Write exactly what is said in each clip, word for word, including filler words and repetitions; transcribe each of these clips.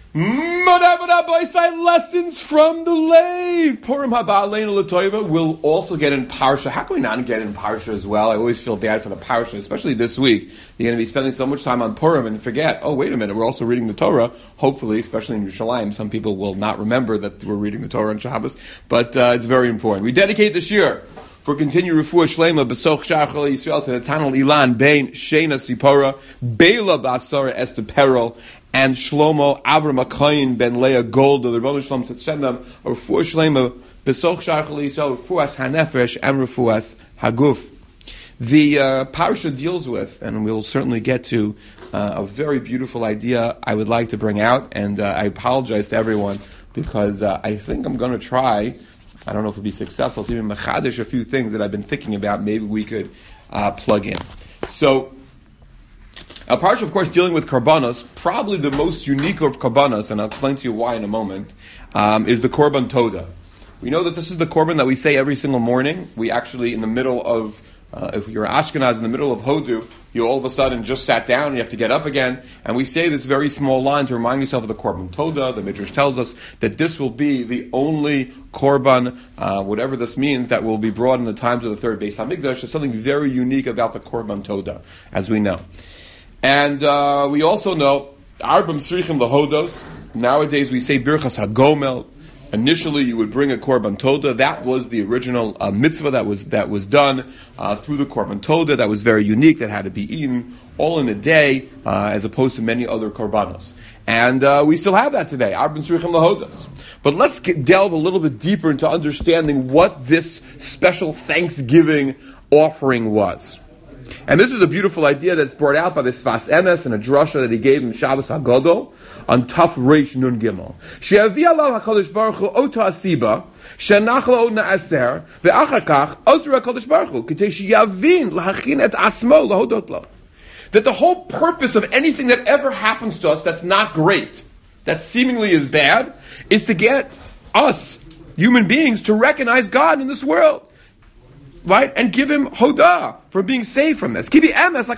Lessons from the Lev. Purim haba aleinu l'toiva. We'll also get in Parsha. How can we not get in Parsha as well? I always feel bad for the Parsha, especially this week. You're going to be spending so much time on Purim and forget, oh, wait a minute, we're also reading the Torah. Hopefully, especially in Yerushalayim, some people will not remember that we're reading the Torah on Shabbos, but uh, it's very important. We dedicate this year for continued refuah shlema b'soch shar chol Yisrael to the Tanel Ilan bein Shena Sipora Bela Basara Esther Peril and Shlomo Avram Akayin ben Leah Gold, the Rebbeinu Shalom to send them a refuah shlema b'soch shar chol Yisrael, refuas hanefesh and refuas haguf. The uh, parsha deals with, and we'll certainly get to, uh, a very beautiful idea I would like to bring out, and uh, I apologize to everyone because uh, I think I'm going to try. I don't know if it'll be successful to even machadish a few things that I've been thinking about. Maybe we could uh, plug in. So, a parsha, of course, dealing with korbanos, probably the most unique of korbanos, and I'll explain to you why in a moment, um, is the korban toda. We know that this is the korban that we say every single morning. We actually, in the middle of, uh, if you're Ashkenaz, in the middle of Hodu, you all of a sudden just sat down, and you have to get up again, and we say this very small line to remind yourself of the korban toda. The Midrash tells us that this will be the only korban, uh, whatever this means, that will be brought in the times of the third Beis Hamikdash. There's something very unique about the korban toda, as we know. And uh, we also know, Arbam Srichim Lahodos, nowadays we say Birchas HaGomel. Initially, you would bring a korban toda. That was the original uh, mitzvah that was that was done uh, through the korban toda. That was very unique. That had to be eaten all in a day, uh, as opposed to many other korbanos. And uh, we still have that today. Arbin Srichim Lahodos. But let's get, delve a little bit deeper into understanding what this special Thanksgiving offering was. And this is a beautiful idea that's brought out by the Sfas Emes and a drasha that he gave in Shabbos HaGadol on Taf Reish Nun Gimel. She'avi alav HaKadosh Baruch Hu ota asiba she'nachlo na'aser ve'achar kach ozra HaKadosh Baruch Hu k'tei she'yavin lahachin et atzmo lahodot lo. That the whole purpose of anything that ever happens to us that's not great, that seemingly is bad, is to get us, human beings, to recognize God in this world. Right? And give him hodah for being saved from this. God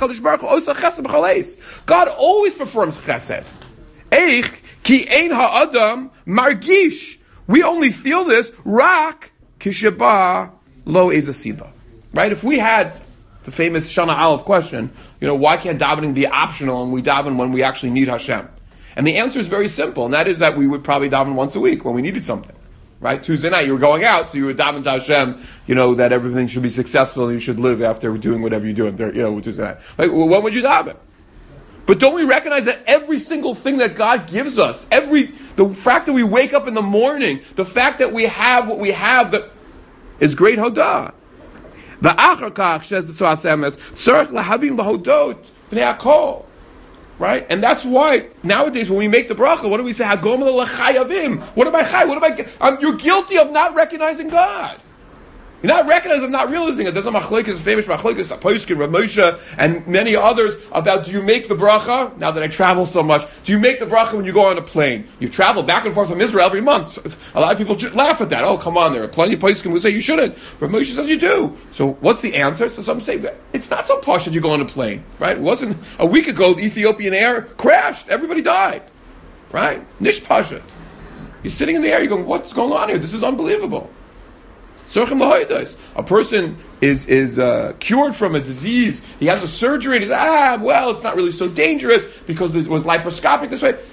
always performs chesed. Eich ki ein ha'adam margish. We only feel this rak kisheba lo ezasiba. Right? If we had the famous Shana Aleph question, you know, why can't davening be optional and we daven when we actually need Hashem? And the answer is very simple, and that is that we would probably daven once a week when we needed something. Right? Tuesday night, you were going out, so you were davening to Hashem, you know, that everything should be successful and you should live after doing whatever you're doing, you know, Tuesday night. Like, well, when would you daven? But don't we recognize that every single thing that God gives us, every, the fact that we wake up in the morning, the fact that we have what we have, that is great hodah. The achar kach, says the Sfas Emes, tzarich lahavim lahodot b'nei hakol. Right? And that's why nowadays when we make the bracha, what do we say? Hagomel l'chayavim. What am I chay? What am I? I'm, you're guilty of not recognizing God. You're not recognizing, of not realizing it. There's a machlokes, famous machlokes, Aposkin, Rav Moshe, and many others about, do you make the bracha? Now that I travel so much, do you make the bracha when you go on a plane? You travel back and forth from Israel every month. So a lot of people laugh at that. Oh, come on, there are plenty of Poskin who say you shouldn't. Rav Moshe says you do. So what's the answer? So some say it's not so posh that you go on a plane, right? It wasn't a week ago. The Ethiopian Air crashed. Everybody died, right? Nish pashat. You're sitting in the air. You're going, what's going on here? This is unbelievable. A person is is uh, cured from a disease. He has a surgery, and he says, ah, well, it's not really so dangerous because it was laparoscopic this way.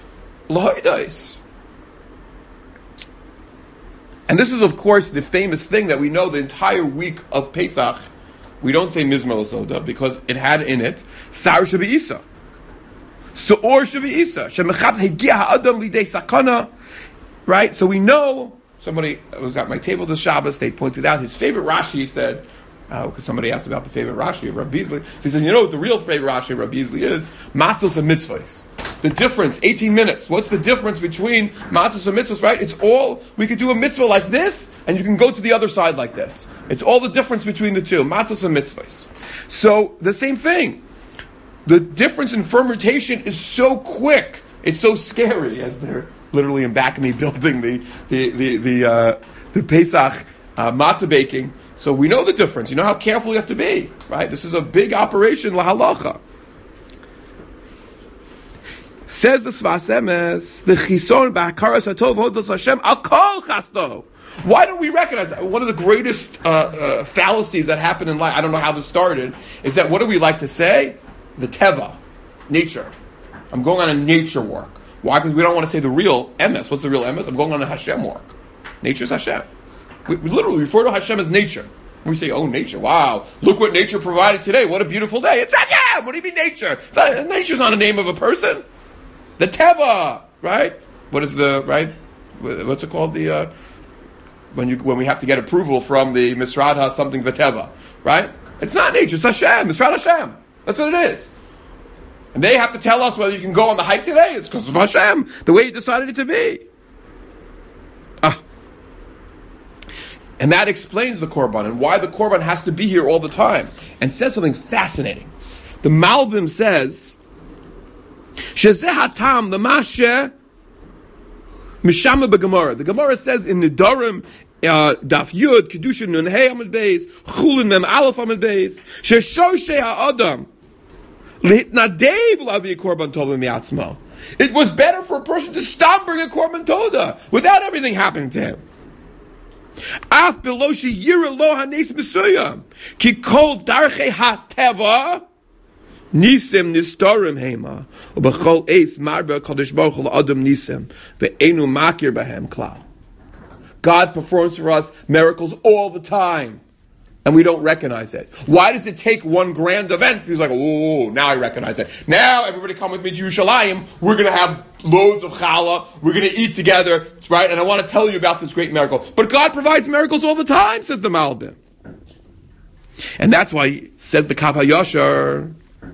And this is, of course, the famous thing that we know the entire week of Pesach. We don't say Mizmor L'Soda because it had in it Sar Shabba'isa. Su'or Shabba'isa. Shemechab Hegia Ha'adam Lidei Sakana. Right? So we know. Somebody was at my table this Shabbos, they pointed out his favorite Rashi, he said, because uh, somebody asked about the favorite Rashi of Rabbi Beasley. So he said, you know what the real favorite Rashi of Rabbi Beasley is? Matzos and mitzvahs. The difference, eighteen minutes. What's the difference between matzos and mitzvahs, right? It's all, we could do a mitzvah like this, and you can go to the other side like this. It's all the difference between the two, matzos and mitzvahs. So, the same thing. The difference in fermentation is so quick, it's so scary, as they're literally in back of me building the the the the, uh, the Pesach uh, matzah baking. So we know the difference. You know how careful you have to be, right? This is a big operation, la halacha. Says the Svas Emes, the Chison b'Hakaras Hatov Hodos Hashem Al Kol Chasto. Why don't we recognize that? One of the greatest uh, uh, fallacies that happen in life, I don't know how this started, is that what do we like to say? The Teva, nature. I'm going on a nature walk. Why? Because we don't want to say the real emes. What's the real emes? I'm going on a Hashem walk. Nature's Hashem. We, we literally refer to Hashem as nature. We say, oh, nature, wow, look what nature provided today. What a beautiful day. It's Hashem. What do you mean nature? It's not, nature's not a name of a person. The Teva, right? What is the, right? What's it called? The, uh, when you when we have to get approval from the Misrad Ha something V'Teva, right? It's not nature, it's Hashem, Misrad Hashem. That's what it is. And they have to tell us whether you can go on the hike today. It's because of Hashem, the way He decided it to be. Ah. And that explains the Korban and why the Korban has to be here all the time. And says something fascinating. The Malbim says, Shezeh hatam the mashe mishama b'Gemara. The Gemara says in the Nedarim, uh, Daf Yud, Kedushin Nun Hey Amud Beis, Chulin Mem Aleph Amud Beis, Sheshoshe ha'adam lehitnadev lavi korban toda miatzmo. It was better for a person to stop bringing a korban toda without everything happening to him. Af below sheyira lo hanes mesuyam ki kol darchei hateva Nisem nistorim hema, ubechol eis marba kadosh baruch hu adam nisem ve'enu makir bahem klal. God performs for us miracles all the time, and we don't recognize it. Why does it take one grand event? He's like, oh, now I recognize it. Now everybody come with me to Yerushalayim. We're going to have loads of challah. We're going to eat together, right? And I want to tell you about this great miracle. But God provides miracles all the time, says the Malbim. And that's why he says the Kav HaYashar.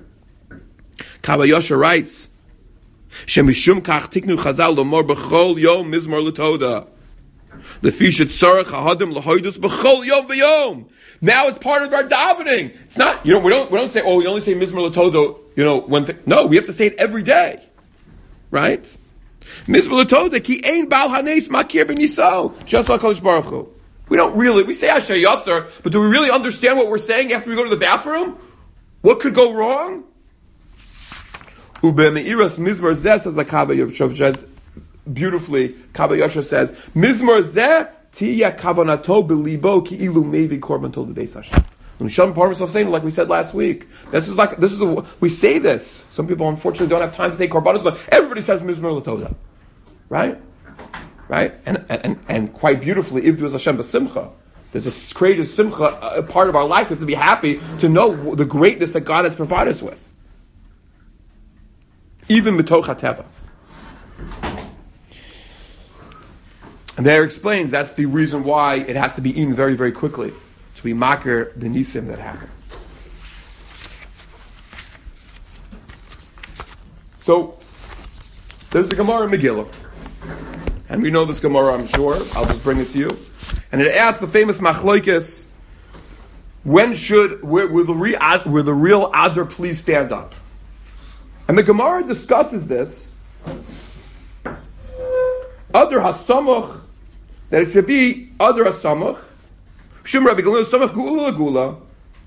Kav HaYashar writes, Shemishum kach tiknu chazal lomor b'chol yom mizmor l'toda. Lefi shetzarech hahadim l'hoidus b'chol yom v'yom. Now it's part of our davening. It's not, you know, we don't we don't say, oh, we only say mizmor l'toda, you know, when th- no, we have to say it every day. Right? Mizmor l'toda ki ein bal hanes makir b'niso. Just like HaKadosh Baruch Hu. We don't really, we say Asher Yotzer, but do we really understand what we're saying after we go to the bathroom? What could go wrong? Ube'meiras mizmor zeh, says the Kav HaYashar, beautifully, Kav HaYashar says, mizmor zeh tiya kavanato belibo ki ilu mevi korban tol l'beis Hashem. And Shem Parmas saying, like we said last week, this is like this is a, we say this. Some people unfortunately don't have time to say korbanos, but everybody says mizmor l'toda, right? Right, and and and quite beautifully, if there is Hashem b'simcha, there's a great simcha, a part of our life. We have to be happy to know the greatness that God has provided us with, even mitoch hateva. And there explains that's the reason why it has to be eaten very, very quickly to be makir the nisim that happen. So there's the Gemara in Megillah. And we know this Gemara, I'm sure. I'll just bring it to you. And it asks the famous Machlokes, when should, will, will, the, re, will the real Adar please stand up? And the Gemara discusses this. Adar HaSamuch, that it should be Adar HaSamuch. Shum Rabbi Galil Samuch Gula Gula.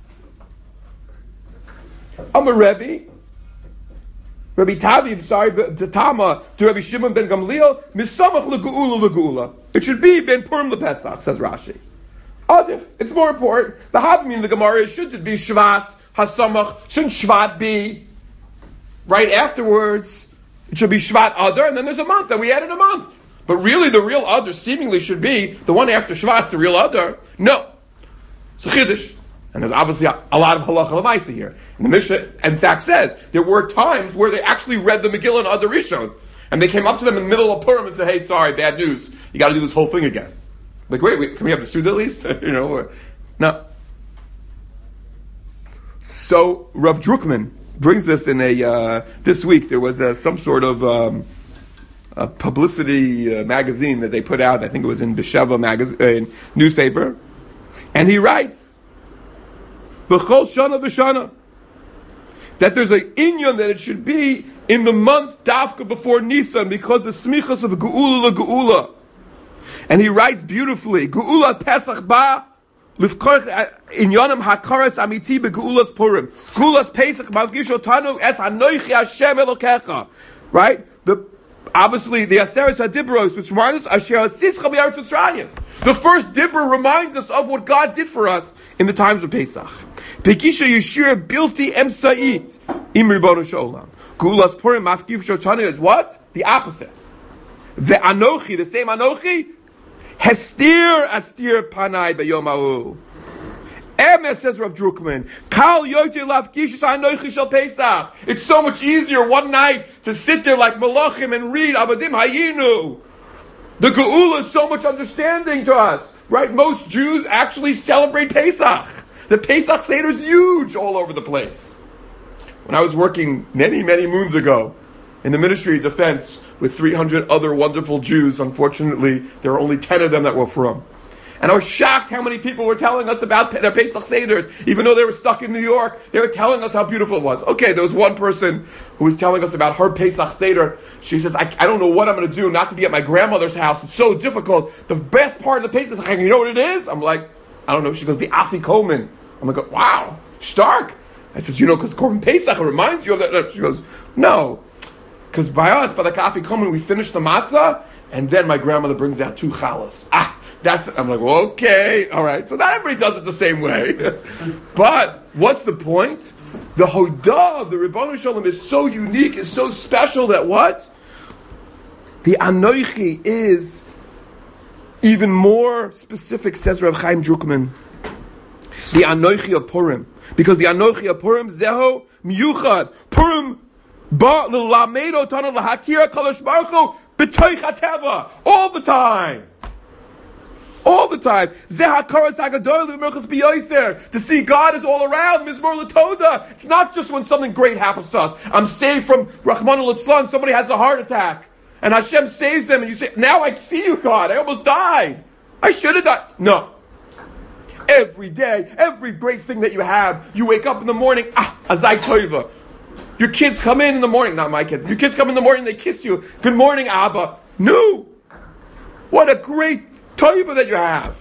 Amar Rebbe. Rabbi Tavi, sorry, Tama to Rabbi Shimon ben Gamliel, Misamach leGeula leGeula. It should be Ben Purim lePesach, says Rashi. Adif, it's more important. The Havamim in the Gemara should it be Shvat Hasamach. Shouldn't Shvat be right afterwards? It should be Shvat Adar, and then there's a month, and we added a month. But really, the real Adar seemingly should be the one after Shvat, the real Adar. No, it's a Chiddush. And there's obviously a, a lot of halacha l'maisa here. And the Mishnah, in fact, says there were times where they actually read the Megillah and Adar Rishon, and they came up to them in the middle of Purim and said, "Hey, sorry, bad news. You got to do this whole thing again." Like, wait, wait, can we have the Suda at least? you know, or, no. So Rav Drukman brings this in a. Uh, this week there was a, some sort of um, a publicity uh, magazine that they put out. I think it was in Besheva magazine uh, newspaper, and he writes. B'chol shana v'shana, that there's an inyan that it should be in the month Dafka before Nisan because the smichas of Geula leGeula. And he writes beautifully, Geula Pesach ba lifkorch inyanim hakaras amiti beGeulas Purim. Geulas Pesach mavgish otanu es hanoichi Hashem Elokecha. right? The obviously the Aseres HaDibros, which reminds us Asher Sischa B'Eretz Mitzrayim. The first Dibra reminds us of what God did for us in the times of Pesach. Pekisha Yeshir Bilti Emsa'it Im Ribono Sholem. Gulas Purim Mafkiv Shochani. What? The opposite. The Anochi, the same Anochi, Hestir Astir Panai B'Yom Ha'u. Emes, says Rav Drukman, Kal Yoter Lafkishus Anochi Shel Pesach. It's so much easier one night to sit there like Malachim and read Avadim Hayinu. The Geula is so much understanding to us, right? Most Jews actually celebrate Pesach. The Pesach Seder is huge all over the place. When I was working many, many moons ago in the Ministry of Defense with three hundred other wonderful Jews, unfortunately, there were only ten of them that were from. And I was shocked how many people were telling us about their Pesach Seders. Even though they were stuck in New York, they were telling us how beautiful it was. Okay, there was one person who was telling us about her Pesach Seder. She says, I, I don't know what I'm going to do not to be at my grandmother's house. It's so difficult. The best part of the Pesach, you know what it is? I'm like, I don't know. She goes, the Afikomen. I'm like, wow, stark. I says, you know, because Korban Pesach, it reminds you of that. She goes, no. Because by us, by the Afikomen, we finish the matzah, and then my grandmother brings out two challahs. Ah. That's, I'm like, well, okay, all right. So not everybody does it the same way. But what's the point? The Hodah of the Ribono Sholem is so unique, is so special that what? The Anochi is even more specific, says Rav Chaim Drukman. The Anochi of Purim. Because the Anochi of Purim, Zeho Miyuchad. Purim ba l'lamedo tanu l'hakira kalash baruch hu b'toich hateva. All the time. All the time. To see God is all around. Mizmor L'Toda. It's not just when something great happens to us. I'm saved from Rahman al-Islam. Somebody has a heart attack. And Hashem saves them. And you say, now I see you, God. I almost died. I should have died. No. Every day, every great thing that you have, you wake up in the morning, ah, Azai Toiva. Your kids come in in the morning. Not my kids. Your kids come in the morning, they kiss you. Good morning, Abba. No. What a great Toiva that you have.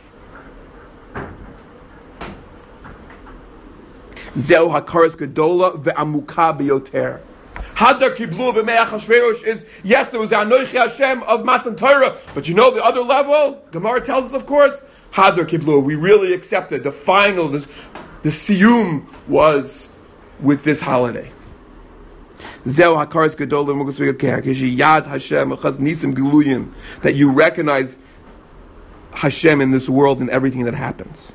Zeu hakaras gedola ve'amuka biyoter. Hadar kiblu b'mei Achashverosh is, yes, there was the Anochi Hashem of Matan Torah, but you know the other level? Gemara tells us, of course, Hadar kiblu, we really accepted. The final, the, the siyum was with this holiday. Zeu hakaras gedola ve'amuka biyoter. Yad Hashem achaz nisim giluyim, that you recognize Hashem in this world and everything that happens.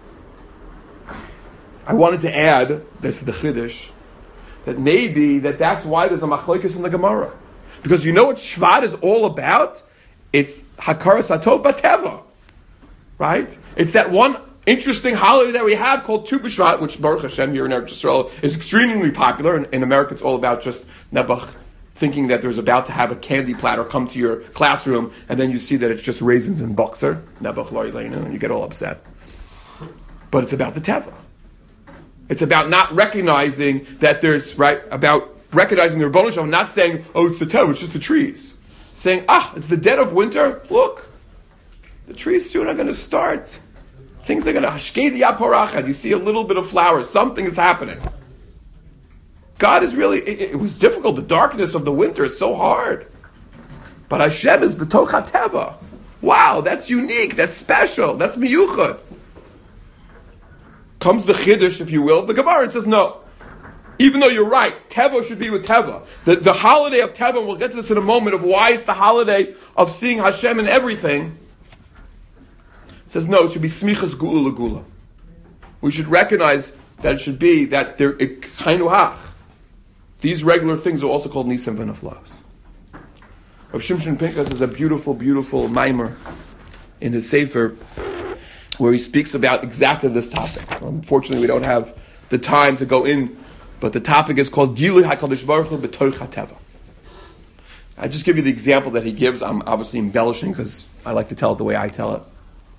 I wanted to add, this is the Chiddush, that maybe that that's why there's a machlokes in the Gemara. Because you know what Shvat is all about? It's Hakaras Hatov B'Teva. Right? It's that one interesting holiday that we have called Tu B'Shvat, which Baruch Hashem here in Eretz Yisrael is extremely popular. In, in America it's all about just Nebuch thinking that there's about to have a candy platter come to your classroom, and then you see that it's just raisins and boxer, Nebuch Lo Yeleinu, and you get all upset. But it's about the Teva. It's about not recognizing that there's, right, about recognizing the Ribono Sholem, not saying, oh, it's the Teva, it's just the trees. Saying, ah, it's the dead of winter, look, the trees soon are going to start. Things are going to, hashkei yaporachad, you see a little bit of flowers, something is happening. God is really, it, it was difficult. The darkness of the winter is so hard. But Hashem is b'toch hateva. Wow, that's unique, that's special, that's miyuchad. Comes the Chiddush, if you will, the Gemara and says, no. Even though you're right, Teva should be with Teva. The, the holiday of Teva, and we'll get to this in a moment, of why it's the holiday of seeing Hashem in everything. It says, no, it should be Smichas Gula L'Gula. We should recognize that it should be that they're Chainu Hach. These regular things are also called Nisim V'Naflos. Rav Shimshon Pinkas is a beautiful, beautiful mimer in his Sefer where he speaks about exactly this topic. Unfortunately, we don't have the time to go in, but the topic is called Gilui HaKadosh Baruch Hu B'Toich HaTeva. I just give you the example that he gives. I'm obviously embellishing because I like to tell it the way I tell it.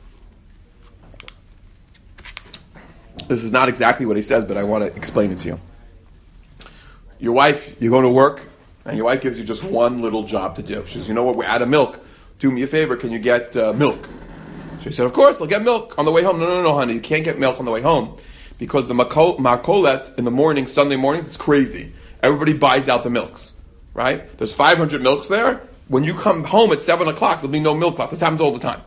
This is not exactly what he says, but I want to explain it to you. Your wife, you're going to work, and your wife gives you just one little job to do. She says, you know what, we're out of milk. Do me a favor, can you get uh, milk? She said, of course, I'll get milk on the way home. No, no, no, honey, you can't get milk on the way home. Because the markolet in the morning, Sunday mornings, it's crazy. Everybody buys out the milks. right? There's five hundred milks there. When you come home at seven o'clock, there'll be no milk left. This happens all the time.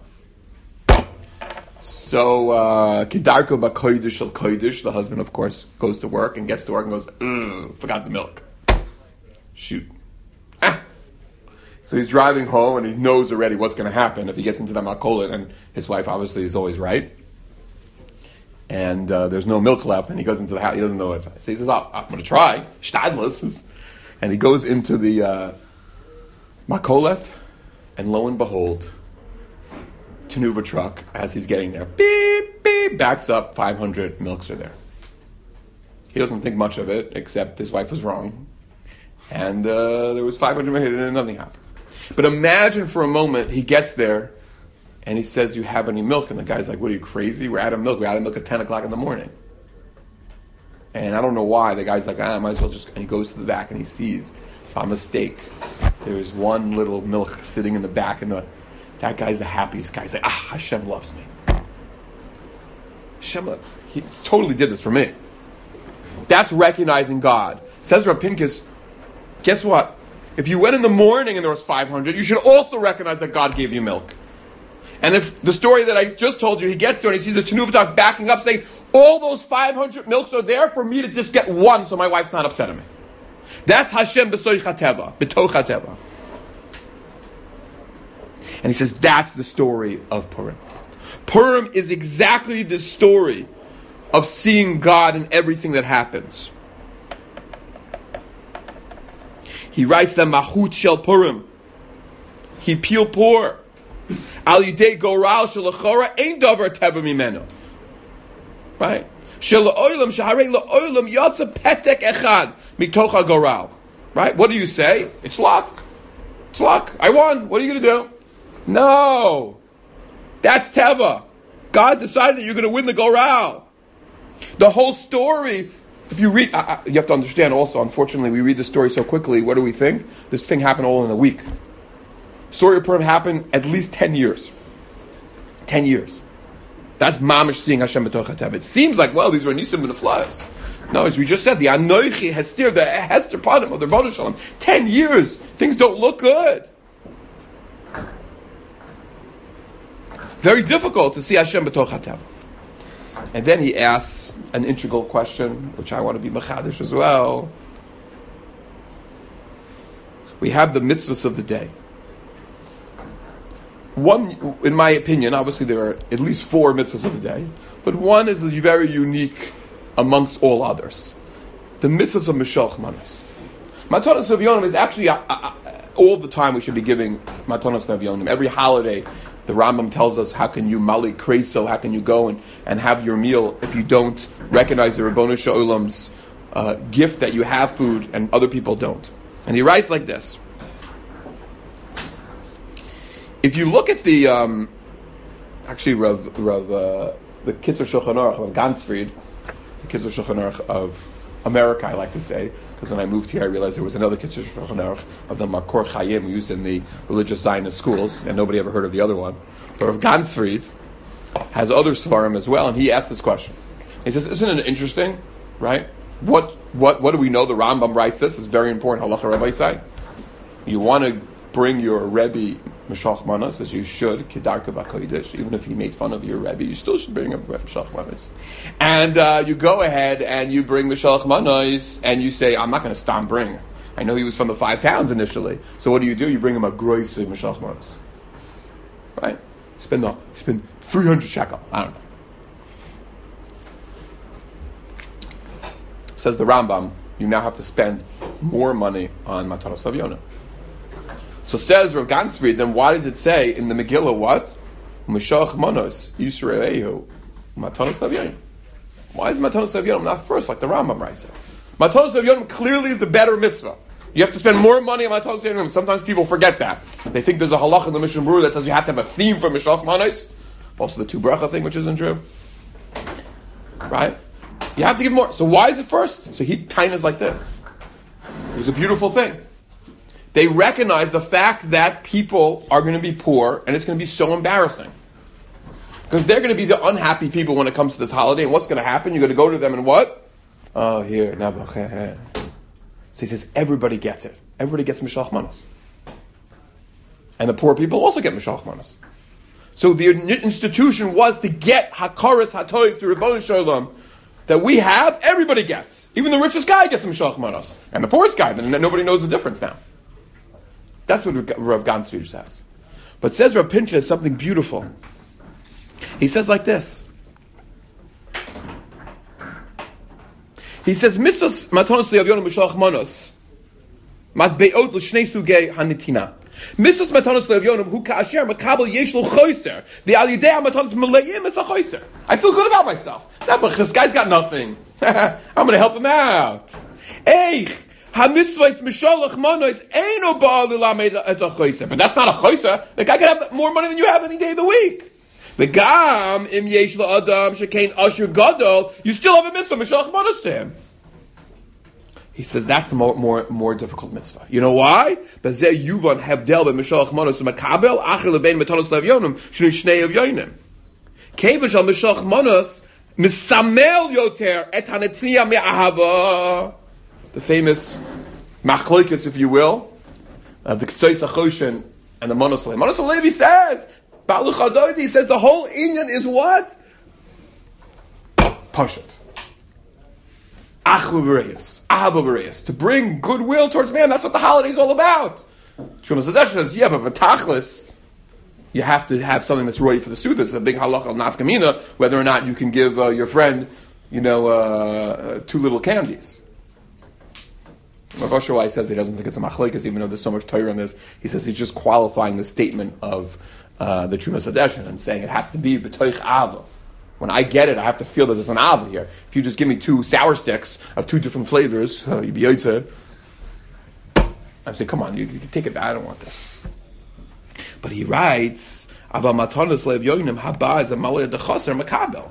So, Kedarko B'Kodesh Shel Kodesh, the husband, of course, goes to work and gets to work and goes, ugh, forgot the milk. Shoot. Ah. So he's driving home and he knows already what's going to happen if he gets into the makolet, and his wife obviously is always right. And uh, there's no milk left, and he goes into the house. He doesn't know if. So he says, oh, I'm going to try. Shtadlis. And he goes into the uh, makolet, and lo and behold, Tenuva truck, as he's getting there, beep, beep, backs up, five hundred milks are there. He doesn't think much of it, except his wife was wrong. And uh, there was five hundred milk, and nothing happened. But imagine for a moment, he gets there, and he says, do you have any milk? And the guy's like, what are you, crazy? We're out of milk. We're out of milk at ten o'clock in the morning. And I don't know why. The guy's like, ah, I might as well just... And he goes to the back, and he sees, by mistake, there's one little milk sitting in the back, and the that guy's the happiest guy. He's like, ah, Hashem loves me. Hashem, he totally did this for me. That's recognizing God. Says Rav Pinkus, guess what? If you went in the morning and there was five hundred, you should also recognize that God gave you milk. And if the story that I just told you, he gets there and he sees the Tenuva backing up saying, all those five hundred milks are there for me to just get one so my wife's not upset at me. That's Hashem b'soich hateva, b'toch hateva. And he says, that's the story of Purim. Purim is exactly the story of seeing God in everything that happens. He writes the Mahut Shel Purim. He peel por. Al Yidei Goral Shel Achora Ein Davar Teva Mimeno. Right? Shel Oilam Shaharei LaOilam Yatsa Petek Echad Mitoch HaGoral. Right? What do you say? It's luck. It's luck. I won. What are you going to do? No, that's Teva. God decided that you're going to win the Goral. The whole story, if you read, uh, you have to understand also, unfortunately, we read the story so quickly, what do we think? This thing happened all in a week. Story of Purim happened at least ten years. ten years. That's mamish seeing Hashem b'toch HaTeva. It seems like, well, these were Nisim and the flies. No, as we just said, the Anoichi Hestir, the Hester Padim of the Avodah Shalom, ten years, things don't look good. Very difficult to see Hashem b'toch HaTeva. And then he asks an integral question, which I want to be machadish as well. We have the mitzvahs of the day. One, in my opinion, obviously there are at least four mitzvahs of the day, but one is very unique amongst all others. The mitzvahs of Mishloach Manos. Matanos Avyonim is actually, uh, uh, all the time we should be giving Matanos Avyonim. Every holiday, the Rambam tells us, how can you mali kreso, how can you go and, and have your meal if you don't recognize the Ribbono Shel Olam's uh, gift that you have food and other people don't. And he writes like this. If you look at the, um, actually Rav, Rav, uh, the Kitzur Shulchan Aruch of Gansfried, the Kitzur Shulchan Aruch of America, I like to say, because when I moved here I realized there was another Kitzur Shulchan Aruch of the Makor Chayim used in the religious Zionist schools, and nobody ever heard of the other one. But Rav Gansfried has other Svarim as well, and he asked this question. He says, isn't it interesting, right? What what what do we know? The Rambam writes this. It's very important. Halacha Rabbi Say. You want to bring your Rebbe Mishloach Manos, as you should, Kedarka B'Kodesh. Even if he made fun of your Rebbe, you still should bring a Mishloach Manos. And uh, you go ahead and you bring Mishloach Manos, and you say, I'm not going to stop bring. I know he was from the five towns initially. So what do you do? You bring him a groise Mishloach Manos. Right? Spend, the, spend three hundred shekel. I don't know. Says the Rambam, you now have to spend more money on Matanos Avyonim. So says Rav Gansfried, then why does it say in the Megillah what? Mishloach Manos Yisraehu Matanos Avyonim. Why is Matanos Avyonim not first like the Rambam writes it? Matanos Avyonim clearly is the better mitzvah. You have to spend more money on Matanos Avyonim. Sometimes people forget that. They think there's a halach in the Mishnah Berurah that says you have to have a theme for Mishloach Manos. Also the two bracha thing, which isn't true. Right? You have to give more. So why is it first? So he tainas like this. It was a beautiful thing. They recognize the fact that people are going to be poor, and it's going to be so embarrassing. Because they're going to be the unhappy people when it comes to this holiday, and what's going to happen? You're going to go to them and what? Oh, here. So he says, everybody gets it. everybody gets Mishach Manos. And the poor people also get Mishach Manos. So the institution was to get Hakaras HaToiv through Ribono Shel Olam that we have, everybody gets. Even the richest guy gets Mishach Manos. And the poorest guy, then nobody knows the difference now. That's what Rav Gansvir says. But says Rav Pinchas something beautiful. He says like this. He says, Mitzvos matanos le'avyonim b'shalach manos matbeot l'shnei sugei hanitina. Mitzvos matanos le'avyonim hu ka'asher makabel yesh lo choyser ve'al yidei ha'matanos mele'im es ha'choyser. I feel good about myself. Nah, but this guy's got nothing. I'm going to help him out. Eich ha-mitzvos m'shalach manos eino ba'al l'lamed et ha'choyser. But that's not a choyser. The guy could have more money than you have any day of the week. V'gam im yesh la'adam shekein asher gadol, you still have a mitzvah m'shalach manos to him. He says that's the more, more, more difficult mitzvah. You know why? Bezeh yuvan hevdel b'mishalach manos u'makabel acher lebein metanos le'avyonim shenu shnei avyonim. Kevan shal mishalach manos misamel yoter et hanetniya me'ahava. The famous machlokas, if you will, of the Ketzois HaChoshen and the Manos Levi. Manos Levi says, Baruch Adodi says the whole inyan is what? Pashat. Achlu v'reyes. Ahava v'reyes. To bring goodwill towards man. That's what the holiday is all about. Shmuel Zadesh says, yeah, but B'tachlis, you have to have something that's ready for the Suda. It's a big halach al nafkamina, whether or not you can give uh, your friend, you know, uh, two little candies. Rav Oshawai says he doesn't think it's a machlekes, even though there's so much Torah in this. He says he's just qualifying the statement of uh, the Trumas Hadeshin and saying it has to be b'toich ava. When I get it, I have to feel that there's an ava here. If you just give me two sour sticks of two different flavors, uh, you'd be yotzeh. I say, come on, you, you can take it back. I don't want this. But he writes, "Ava matanos lev yoinim haba is a malay dechaser makabel."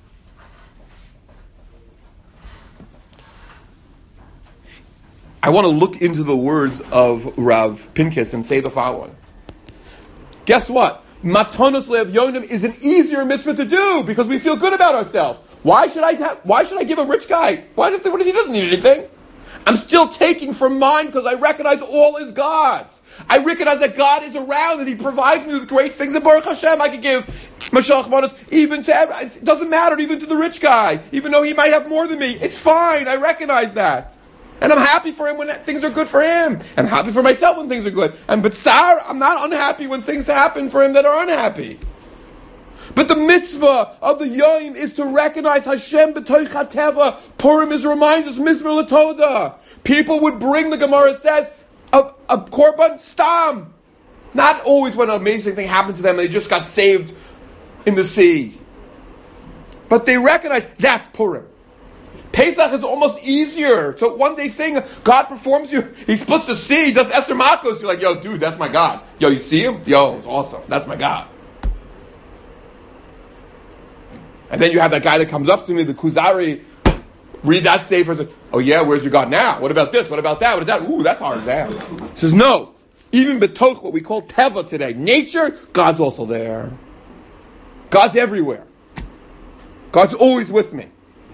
I want to look into the words of Rav Pinchas and say the following. Guess what? Matanos lev yoinim is an easier mitzvah to do because we feel good about ourselves. Why should I have, why should I give a rich guy? Why does he, he doesn't need anything? I'm still taking from mine because I recognize all is God's. I recognize that God is around and He provides me with great things. And Baruch Hashem, I can give Mashach Manos even to, it doesn't matter, even to the rich guy, even though he might have more than me. It's fine. I recognize that. And I'm happy for him when things are good for him. I'm happy for myself when things are good. And but Tsar, I'm not unhappy when things happen for him that are unhappy. But the mitzvah of the Yom is to recognize Hashem b'toich hateva. Purim is reminds us Mizmor L'Toda. People would bring, the Gemara says, a, a korban stam. Not always when an amazing thing happened to them and they just got saved in the sea. But they recognize that's Purim. Pesach is almost easier. It's a one-day thing. God performs you. He splits the sea. He does Eser Makos. You're like, yo, dude, that's my God. Yo, you see him? Yo, it's awesome. That's my God. And then you have that guy that comes up to me, the Kuzari, read that sefer and says, oh yeah, where's your God now? What about this? What about that? What about that? Ooh, that's hard. That. He says, no. Even betoch, what we call teva today, nature, God's also there. God's everywhere. God's always with me.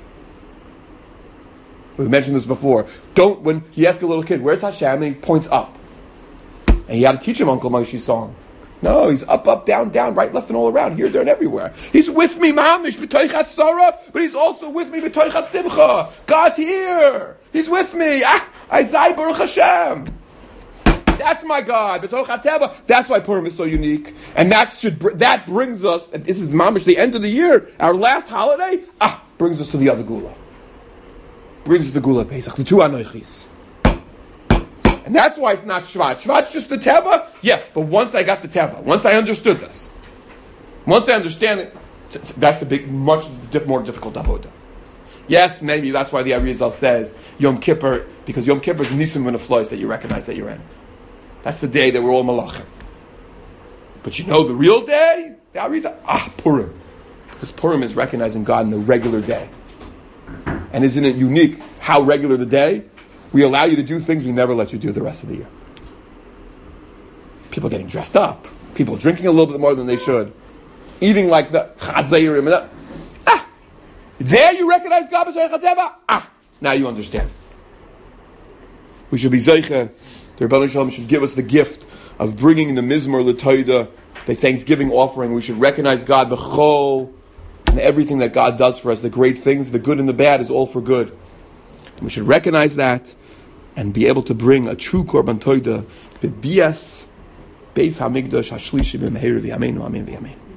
We mentioned this before. Don't, when you ask a little kid, where's Hashem? And he points up. And you got to teach him Uncle Moshe's song. No, he's up, up, down, down, right, left, and all around, here, there, and everywhere. He's with me, mamish, b'toichat Sarah, but he's also with me, b'toichat Simcha. God's here. He's with me. Ah, Isai Baruch Hashem. That's my God. B'toichat Teva. That's why Purim is so unique. And that should that brings us, and this is mamish, the end of the year, our last holiday, ah, brings us to the other Gula. Brings us to the Gula Pesach, the two Anoichis. And that's why it's not Shvat. Shvat's just the Teva? Yeah, but once I got the Teva, once I understood this, once I understand it, that's the big, much more difficult avodah. Yes, maybe that's why the Arizal says Yom Kippur, because Yom Kippur is Nisim and Flois that you recognize that you're in. That's the day that we're all Malachim. But you know the real day? The Arizal, ah, Purim. Because Purim is recognizing God in the regular day. And isn't it unique how regular the day? We allow you to do things we never let you do the rest of the year. People getting dressed up. People drinking a little bit more than they should. Eating like the chazayrim. Ah! There you recognize God b'zayich hateva. Ah! Now you understand. We should be zeicha to the Rebbeinu Shalom should give us the gift of bringing the Mizmor L'Toida, the Thanksgiving offering. We should recognize God, B'chol, and everything that God does for us, the great things, the good and the bad, is all for good. We should recognize that and be able to bring a true Korban Toida, the Bias, Beis HaMikdash, Hashlishi, B'Meher V'Yameinu, Amen V'Yamein.